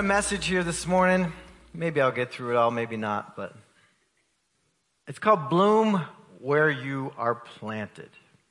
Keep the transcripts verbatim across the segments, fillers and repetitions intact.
message here this morning. Maybe I'll get through it all, maybe not, but it's called Bloom Where You Are Planted.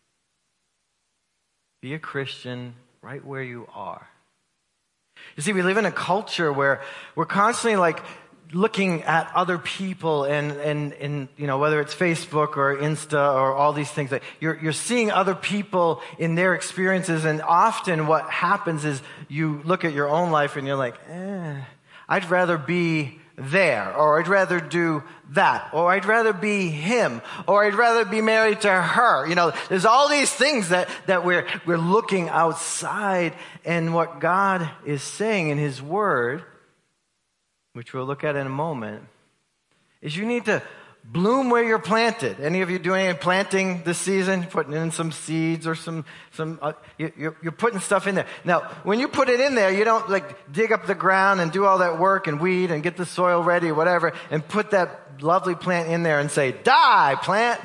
Be a Christian right where you are. You see, we live in a culture where we're constantly like looking at other people and, and, and, you know, whether it's Facebook or Insta or all these things, like you're, you're seeing other people in their experiences. And often what happens is you look at your own life and you're like, eh, I'd rather be there, or I'd rather do that, or I'd rather be him, or I'd rather be married to her. You know, there's all these things that, that we're, we're looking outside, and what God is saying in His Word, which we'll look at in a moment, is you need to bloom where you're planted. Any of you doing any planting this season? Putting in some seeds or some, some, uh, you, you're, you're putting stuff in there. Now, when you put it in there, you don't like dig up the ground and do all that work and weed and get the soil ready or whatever and put that lovely plant in there and say, die, plant.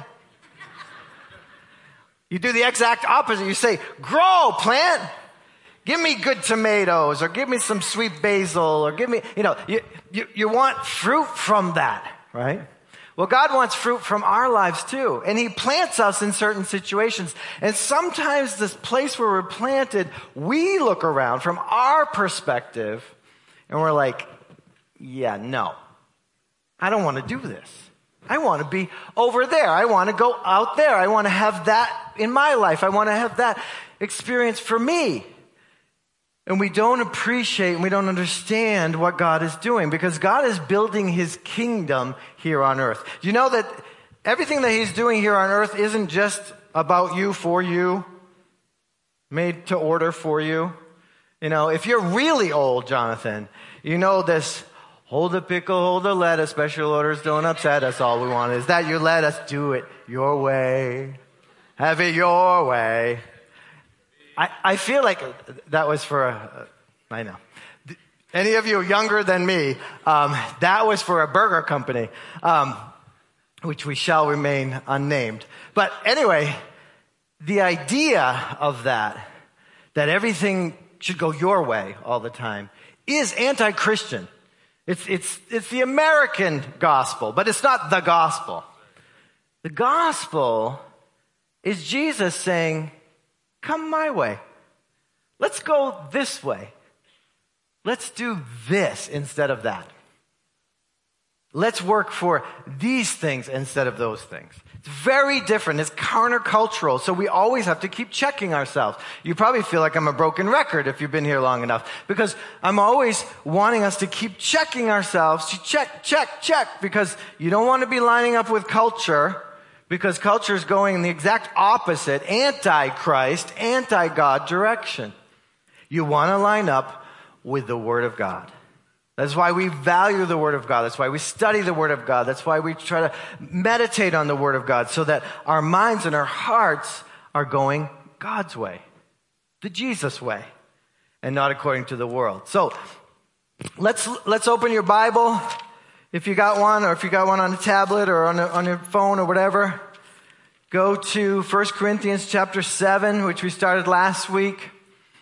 You do the exact opposite. You say, grow, plant. Give me good tomatoes, or give me some sweet basil, or give me, you know, you, you, you want fruit from that, right? Well, God wants fruit from our lives too. And He plants us in certain situations. And sometimes this place where we're planted, we look around from our perspective and we're like, yeah, no, I don't want to do this. I want to be over there. I want to go out there. I want to have that in my life. I want to have that experience for me. And we don't appreciate and we don't understand what God is doing, because God is building His kingdom here on earth. Do you know that everything that He's doing here on earth isn't just about you, for you, made to order for you? You know, if you're really old, Jonathan, you know this, hold the pickle, hold the lettuce, special orders don't upset us, all we want is that you let us do it your way. Have it your way. I, I feel like that was for a, I know. Any of you younger than me, um, that was for a burger company, um, which we shall remain unnamed. But anyway, the idea of that, that everything should go your way all the time, is anti-Christian. It's, it's, it's the American gospel, but it's not the gospel. The gospel is Jesus saying, come my way. Let's go this way. Let's do this instead of that. Let's work for these things instead of those things. It's very different. It's countercultural. So we always have to keep checking ourselves. You probably feel like I'm a broken record if you've been here long enough, because I'm always wanting us to keep checking ourselves, to check, check, check, because you don't want to be lining up with culture. Because culture is going in the exact opposite, anti-Christ, anti-God direction. You want to line up with the Word of God. That's why we value the Word of God. That's why we study the Word of God. That's why we try to meditate on the Word of God, so that our minds and our hearts are going God's way, the Jesus way, and not according to the world. So let's let's open your Bible. If you got one, or if you got one on a tablet or on, a, on your phone or whatever, go to First Corinthians chapter seven, which we started last week.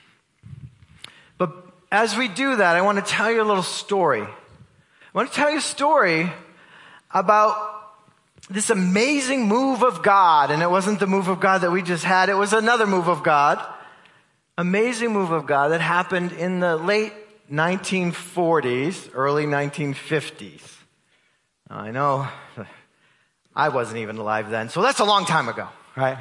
But as we do that, I want to tell you a little story. I want to tell you a story about this amazing move of God. And it wasn't the move of God that we just had. It was another move of God. Amazing move of God that happened in the late nineteen forties, early nineteen fifties. I know I wasn't even alive then, so that's a long time ago, right?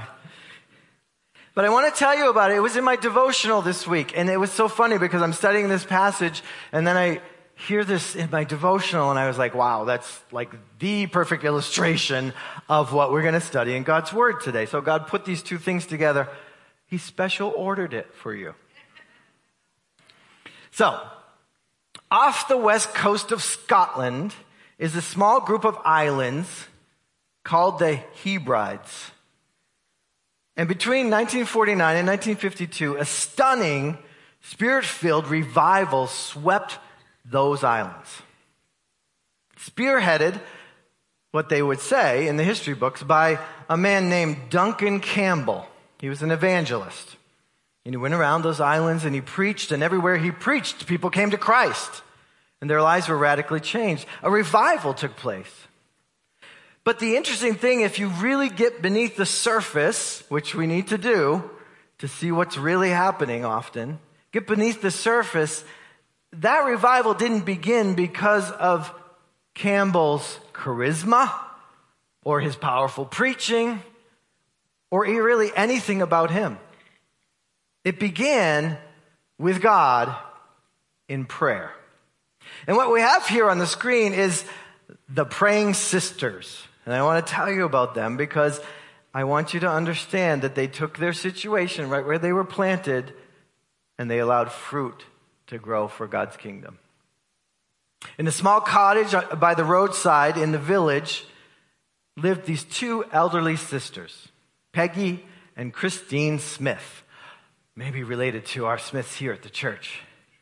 But I want to tell you about it. It was in my devotional this week, and it was so funny because I'm studying this passage, and then I hear this in my devotional, and I was like, wow, that's like the perfect illustration of what we're going to study in God's Word today. So God put these two things together. He special ordered it for you. So, off the west coast of Scotland is a small group of islands called the Hebrides. And between nineteen forty-nine and nineteen fifty-two, a stunning, spirit-filled revival swept those islands. Spearheaded, what they would say in the history books, by a man named Duncan Campbell. He was an evangelist. And he went around those islands and he preached, and everywhere he preached, people came to Christ. and their lives were radically changed. A revival took place. But the interesting thing, if you really get beneath the surface, which we need to do to see what's really happening often, get beneath the surface, that revival didn't begin because of Campbell's charisma or his powerful preaching or really anything about him. It began with God in prayer. And what we have here on the screen is the Praying Sisters. And I want to tell you about them because I want you to understand that they took their situation right where they were planted and they allowed fruit to grow for God's kingdom. In a small cottage by the roadside in the village lived these two elderly sisters, Peggy and Christine Smith, maybe related to our Smiths here at the church.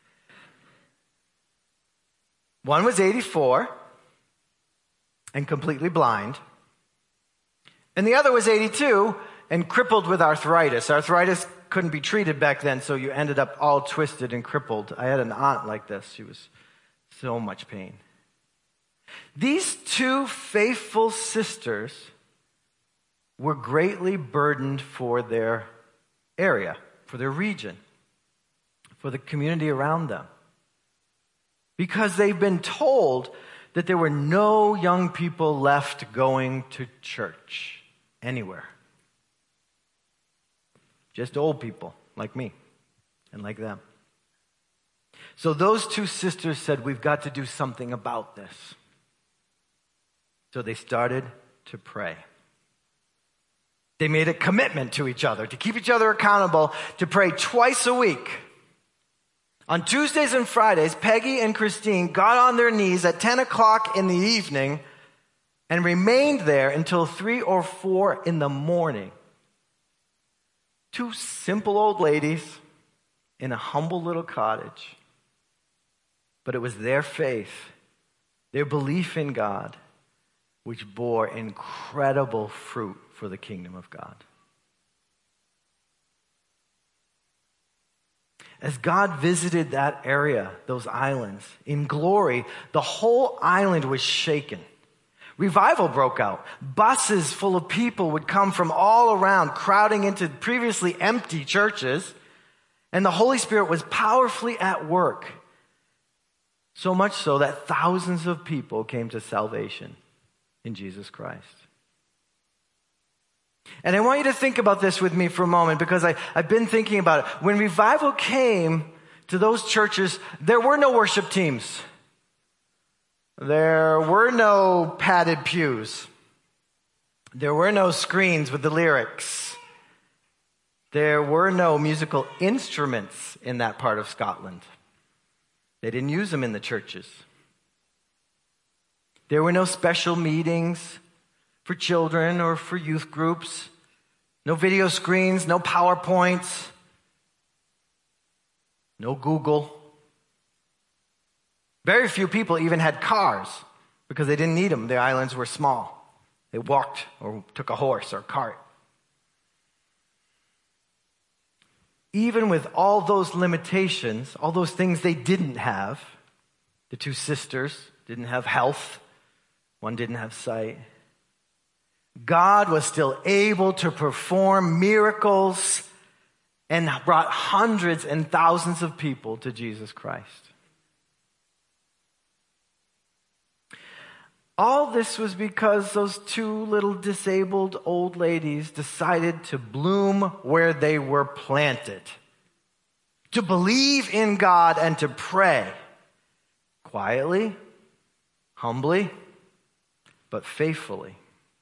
One was eighty-four and completely blind, and the other was eighty-two and crippled with arthritis. Arthritis couldn't be treated back then, so you ended up all twisted and crippled. I had an aunt like this. She was so much pain. These two faithful sisters were greatly burdened for their area, for their region, for the community around them, because they've been told that there were no young people left going to church anywhere. Just old people like me and like them. So those two sisters said, we've got to do something about this. So they started to pray. They made a commitment to each other, to keep each other accountable, to pray twice a week. On Tuesdays and Fridays, Peggy and Christine got on their knees at ten o'clock in the evening and remained there until three or four in the morning. Two simple old ladies in a humble little cottage. But it was their faith, their belief in God, which bore incredible fruit for the kingdom of God. As God visited that area, those islands, in glory, the whole island was shaken. Revival broke out. Buses full of people would come from all around, crowding into previously empty churches, and the Holy Spirit was powerfully at work. So much so that thousands of people came to salvation in Jesus Christ. And I want you to think about this with me for a moment, because I, I've been thinking about it. When revival came to those churches, there were no worship teams. There were no padded pews. There were no screens with the lyrics. There were no musical instruments in that part of Scotland. They didn't use them in the churches. There were no special meetings for children or for youth groups. No video screens, no PowerPoints, no Google. Very few people even had cars because they didn't need them. The islands were small. They walked or took a horse or a cart. Even with all those limitations, all those things they didn't have, the two sisters didn't have health, one didn't have sight, God was still able to perform miracles and brought hundreds and thousands of people to Jesus Christ. All this was because those two little disabled old ladies decided to bloom where they were planted, to believe in God and to pray quietly, humbly, but faithfully.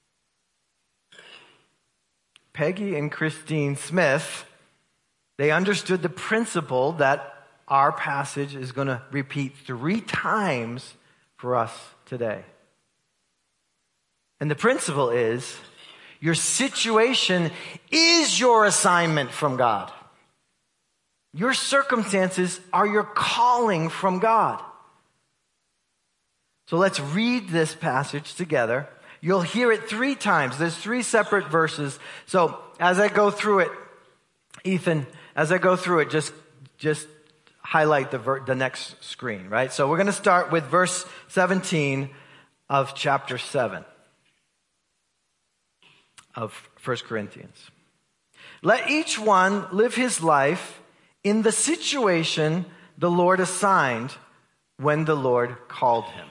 Peggy and Christine Smith, they understood the principle that our passage is going to repeat three times for us today. And the principle is, your situation is your assignment from God. Your circumstances are your calling from God. So let's read this passage together. You'll hear it three times. There's three separate verses. So as I go through it, Ethan, as I go through it, just, just highlight the, ver- the next screen, right? So we're going to start with verse seventeen of chapter seven of First Corinthians. Let each one live his life in the situation the Lord assigned when the Lord called him.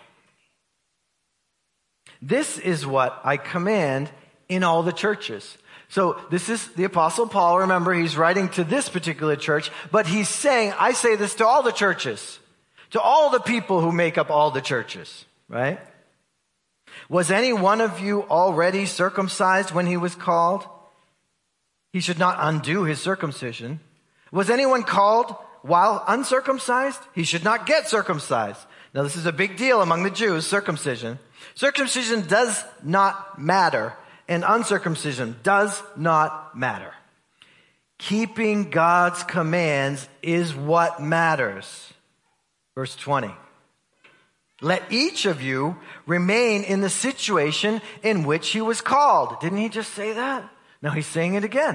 This is what I command in all the churches. So this is the Apostle Paul. Remember, he's writing to this particular church, but he's saying, I say this to all the churches, to all the people who make up all the churches, right? Was any one of you already circumcised when he was called? He should not undo his circumcision. Was anyone called while uncircumcised? He should not get circumcised. Now, this is a big deal among the Jews, circumcision. Circumcision does not matter, and uncircumcision does not matter. Keeping God's commands is what matters. Verse twenty. Let each of you remain in the situation in which he was called. Didn't he just say that? Now he's saying it again.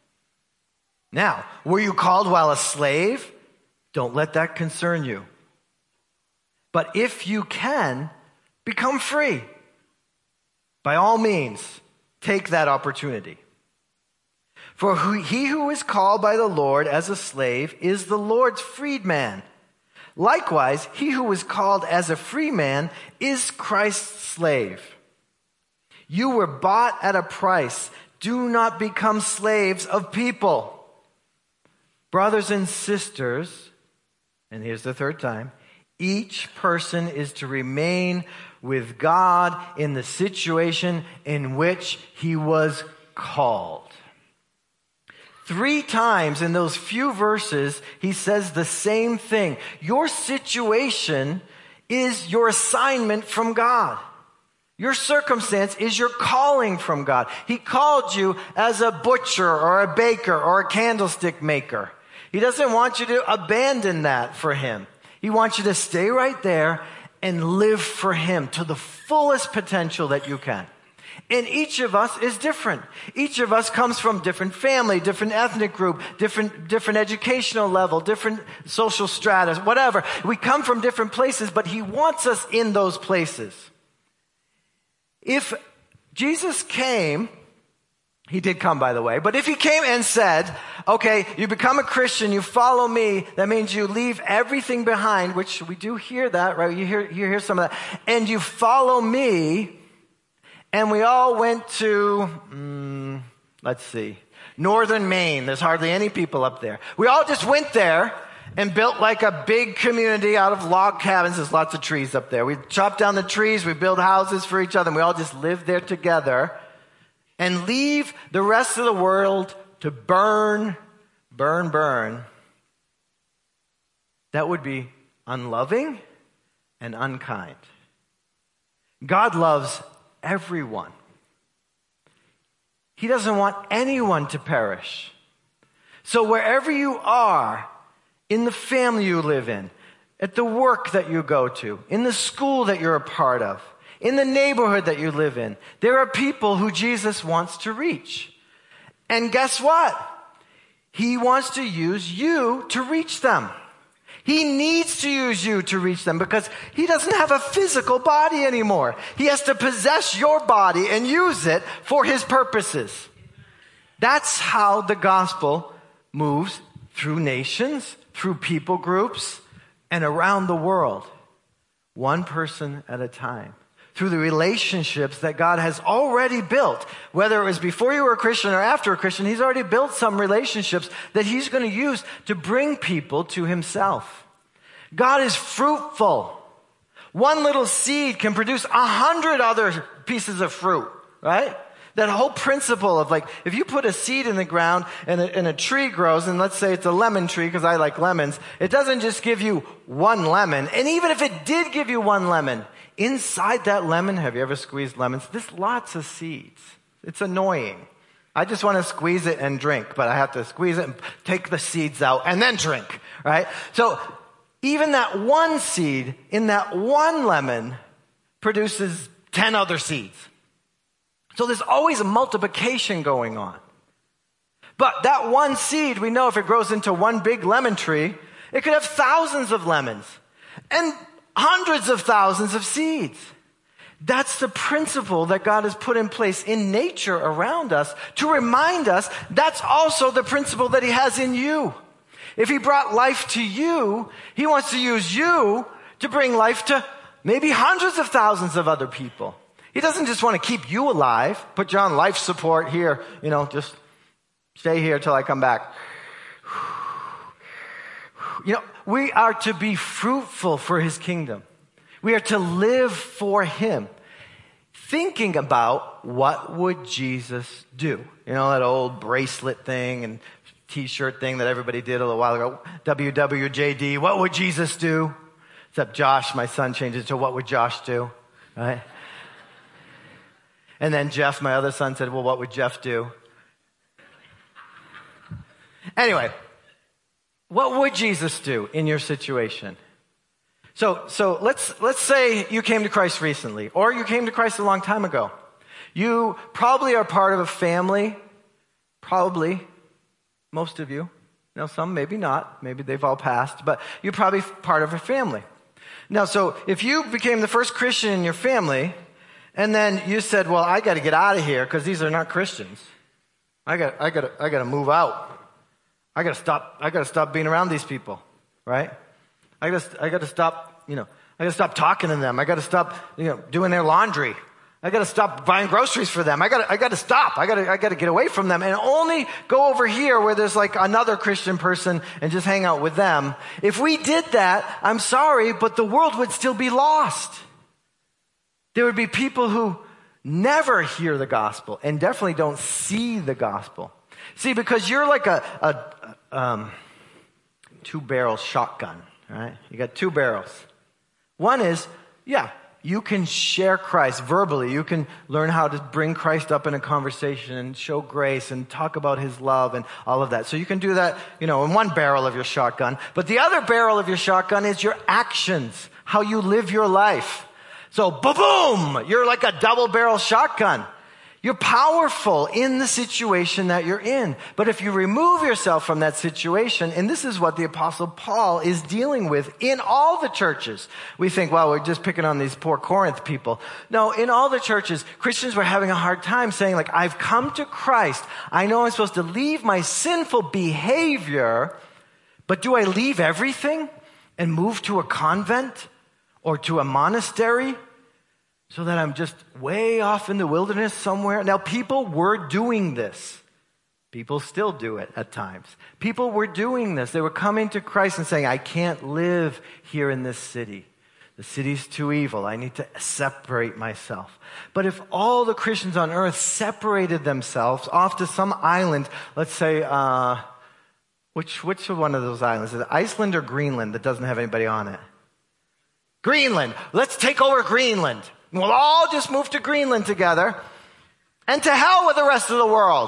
Now, were you called while a slave? Don't let that concern you. But if you can, become free. By all means, take that opportunity. For who, he who is called by the Lord as a slave is the Lord's freedman. Likewise, he who is called as a free man is Christ's slave. You were bought at a price. Do not become slaves of people. Brothers and sisters, and here's the third time, each person is to remain with God in the situation in which he was called. Three times in those few verses, he says the same thing. Your situation is your assignment from God. Your circumstance is your calling from God. He called you as a butcher or a baker or a candlestick maker. He doesn't want you to abandon that for him. He wants you to stay right there and live for him to the fullest potential that you can. And each of us is different. Each of us comes from different family, different ethnic group, different, different educational level, different social stratus, whatever. We come from different places, but he wants us in those places. If Jesus came, he did come, by the way, but if he came and said, okay, you become a Christian, you follow me, that means you leave everything behind, which we do hear that, right? You hear, you hear some of that, and you follow me. And we all went to, mm, let's see, northern Maine. There's hardly any people up there. We all just went there and built like a big community out of log cabins. There's lots of trees up there. We chopped down the trees. We build houses for each other. And we all just live there together and leave the rest of the world to burn, burn, burn. That would be unloving and unkind. God loves everyone. He doesn't want anyone to perish. So wherever you are, in the family you live in, at the work that you go to, in the school that you're a part of, in the neighborhood that you live in, there are people who Jesus wants to reach. And guess what? He wants to use you to reach them. He needs to use you to reach them because he doesn't have a physical body anymore. He has to possess your body and use it for his purposes. That's how the gospel moves through nations, through people groups, and around the world. One person at a time. Through the relationships that God has already built. Whether it was before you were a Christian or after a Christian, he's already built some relationships that he's going to use to bring people to himself. God is fruitful. One little seed can produce a hundred other pieces of fruit, right? That whole principle of like, if you put a seed in the ground and a, and a tree grows, and let's say it's a lemon tree because I like lemons, it doesn't just give you one lemon. And even if it did give you one lemon, inside that lemon, have you ever squeezed lemons? There's lots of seeds. It's annoying. I just want to squeeze it and drink, but I have to squeeze it and take the seeds out and then drink, right? So even that one seed in that one lemon produces ten other seeds. So there's always a multiplication going on. But that one seed, we know if it grows into one big lemon tree, It could have thousands of lemons and hundreds of thousands of seeds. That's the principle that God has put in place in nature around us to remind us that's also the principle that he has in you. If he brought life to you, he wants to use you to bring life to maybe hundreds of thousands of other people. He doesn't just want to keep you alive, put you on life support here, you know, just stay here till I come back. You know, we are to be fruitful for his kingdom. We are to live for him. Thinking about what would Jesus do? You know, that old bracelet thing and t-shirt thing that everybody did a little while ago. W W J D, what would Jesus do? Except Josh, my son, changed it to what would Josh do? Right? And then Jeff, my other son, said, well, what would Jeff do? Anyway, what would Jesus do in your situation? So, so let's, let's say you came to Christ recently, or you came to Christ a long time ago. You probably are part of a family, probably, most of you. Now, some maybe not, maybe they've all passed, but you're probably part of a family. Now, so if you became the first Christian in your family, and then you said, well, I got to get out of here because these are not Christians. I got, I got, I got to move out. I got to stop. I got to stop being around these people, right? I got, I got to stop. You know, I got to stop talking to them. I got to stop, you know, doing their laundry. I got to stop buying groceries for them. I got, I got to stop. I got to, I got to get away from them and only go over here where there's like another Christian person and just hang out with them. If we did that, I'm sorry, but the world would still be lost. There would be people who never hear the gospel and definitely don't see the gospel. See, because you're like a, a um, two-barrel shotgun, right? You got two barrels. One is, yeah, you can share Christ verbally. You can learn how to bring Christ up in a conversation and show grace and talk about his love and all of that. So you can do that, you know, in one barrel of your shotgun. But the other barrel of your shotgun is your actions, how you live your life. So, ba-boom, you're like a double-barrel shotgun. You're powerful in the situation that you're in. But if you remove yourself from that situation, and this is what the Apostle Paul is dealing with in all the churches. We think, well, we're just picking on these poor Corinth people. No, in all the churches, Christians were having a hard time saying, like, I've come to Christ. I know I'm supposed to leave my sinful behavior, but do I leave everything and move to a convent or to a monastery? So that I'm just way off in the wilderness somewhere. Now, people were doing this. People still do it at times. People were doing this. They were coming to Christ and saying, I can't live here in this city. The city's too evil. I need to separate myself. But if all the Christians on earth separated themselves off to some island, let's say, uh, which, which one of those islands? Is it Iceland or Greenland that doesn't have anybody on it? Greenland. Let's take over Greenland. We'll all just move to Greenland together. And to hell with the rest of the world.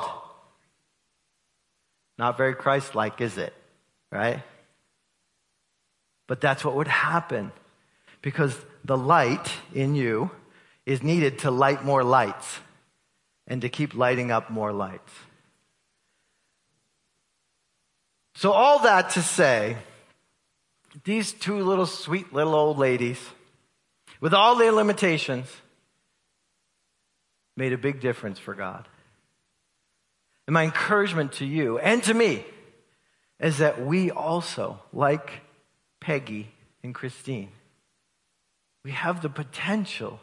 Not very Christ-like, is it? Right? But that's what would happen. Because the light in you is needed to light more lights. And to keep lighting up more lights. So all that to say, these two little sweet little old ladies, with all their limitations, made a big difference for God. And my encouragement to you and to me is that we also, like Peggy and Christine, we have the potential,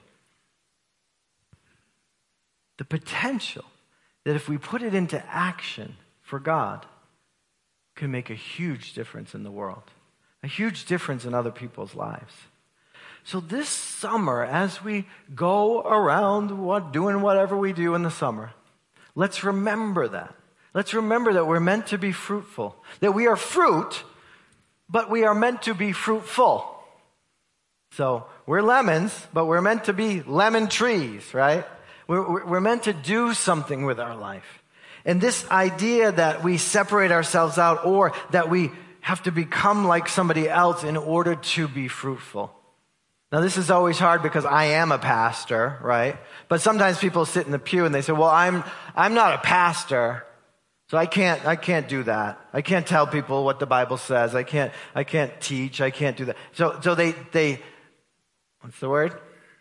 the potential that if we put it into action for God, can make a huge difference in the world, a huge difference in other people's lives. So this summer, as we go around what, doing whatever we do in the summer, let's remember that. Let's remember that we're meant to be fruitful. That we are fruit, but we are meant to be fruitful. So we're lemons, but we're meant to be lemon trees, right? We're, we're meant to do something with our life. And this idea that we separate ourselves out or that we have to become like somebody else in order to be fruitful. Now, this is always hard because I am a pastor, right? But sometimes people sit in the pew and they say, well, I'm, I'm not a pastor, So I can't, I can't do that. I can't tell people what the Bible says. I can't, I can't teach. I can't do that. So, so they, they, what's the word?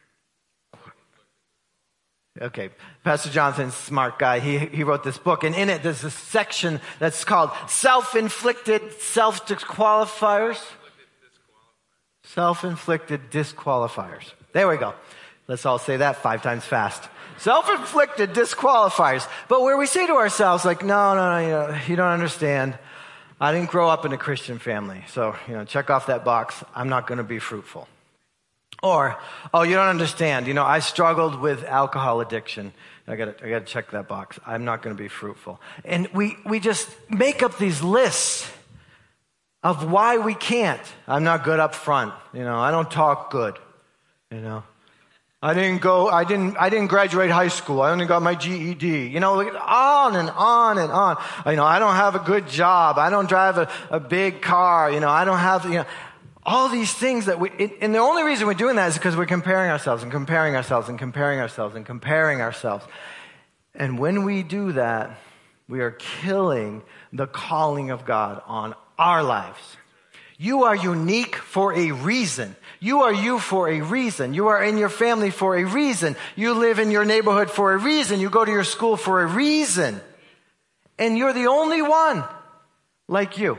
Okay. Pastor Jonathan's a smart guy. He, he wrote this book, and in it there's a section that's called self-inflicted self-disqualifiers. Self-inflicted disqualifiers. There we go. Let's all say that five times fast. Self-inflicted disqualifiers. But where we say to ourselves, like, no, no, no, you know, you don't understand. I didn't grow up in a Christian family. So, you know, check off that box. I'm not going to be fruitful. Or, oh, you don't understand. You know, I struggled with alcohol addiction. I got to I got to check that box. I'm not going to be fruitful. And we, we just make up these lists of why we can't. I'm not good up front. You know, I don't talk good. You know, I didn't go, I didn't, I didn't graduate high school. I only got my G E D. You know, on and on and on. You know, I don't have a good job. I don't drive a, a big car. You know, I don't have, you know, all these things that we, it, and the only reason we're doing that is because we're comparing ourselves and comparing ourselves and comparing ourselves and comparing ourselves. And when we do that, we are killing the calling of God on our lives. You are unique for a reason. You are you for a reason. You are in your family for a reason. You live in your neighborhood for a reason. You go to your school for a reason. And you're the only one like you.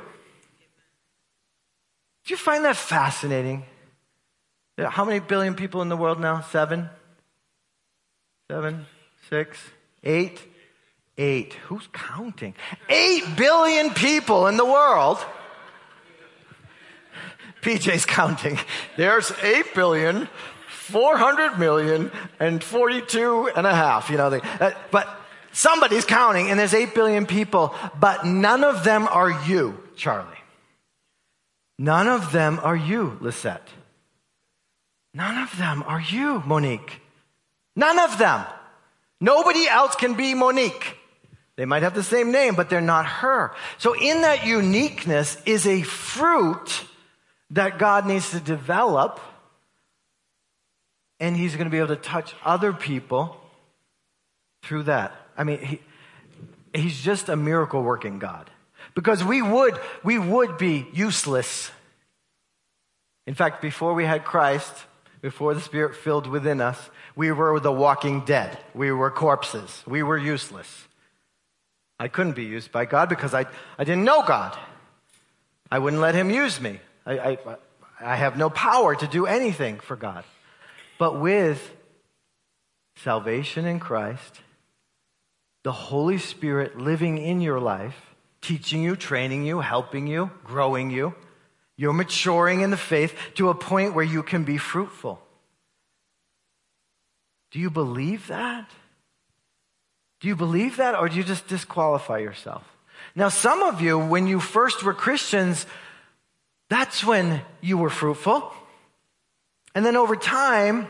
Do you find that fascinating? How many billion people in the world now? Seven? Seven? Six? Eight? Eight. Who's counting? Eight billion people in the world. P J's counting. There's eight billion, four hundred million, and forty-two and a half. You know, they, uh, but somebody's counting, and there's eight billion people, but none of them are you, Charlie. None of them are you, Lisette. None of them are you, Monique. None of them. Nobody else can be Monique. They might have the same name, but they're not her. So in that uniqueness is a fruit that God needs to develop, and he's going to be able to touch other people through that. I mean, he, he's just a miracle working God. Because we would, we would be useless. In fact, before we had Christ, before the Spirit filled within us, we were the walking dead. We were corpses. We were useless. I couldn't be used by God because I, I didn't know God. I wouldn't let him use me. I, I, I have no power to do anything for God. But with salvation in Christ, the Holy Spirit living in your life, teaching you, training you, helping you, growing you. You're maturing in the faith to a point where you can be fruitful. Do you believe that? Do you believe that, or do you just disqualify yourself? Now, some of you, when you first were Christians, that's when you were fruitful. And then over time,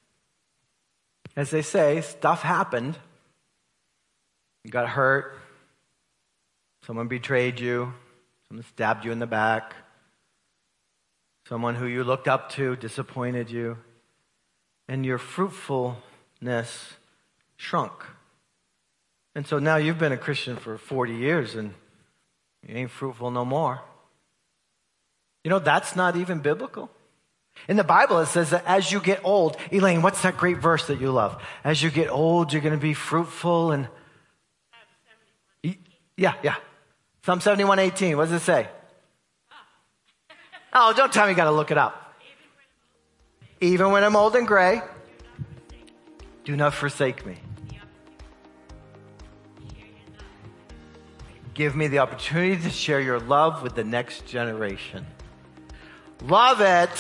as they say, stuff happened. You got hurt. Someone betrayed you. Someone stabbed you in the back. Someone who you looked up to disappointed you. And your fruitfulness shrunk. And so now you've been a Christian for forty years and you ain't fruitful no more. You know, that's not even biblical. In the Bible, it says that as you get old, Elaine, what's that great verse that you love? As you get old, you're going to be fruitful and... Yeah, yeah. Psalm seventy-one eighteen, what does it say? Oh, don't tell me you got to look it up. Even when I'm old and gray, do not forsake me. Give me the opportunity to share your love with the next generation. Love it.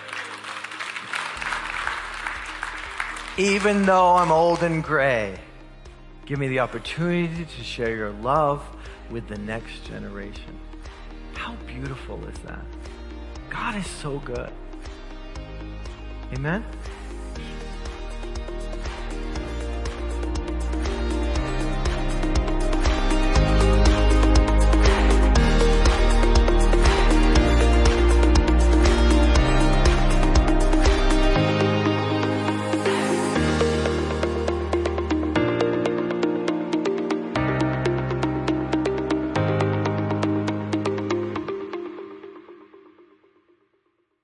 Even though I'm old and gray, give me the opportunity to share your love with the next generation. How beautiful is that? God is so good. Amen?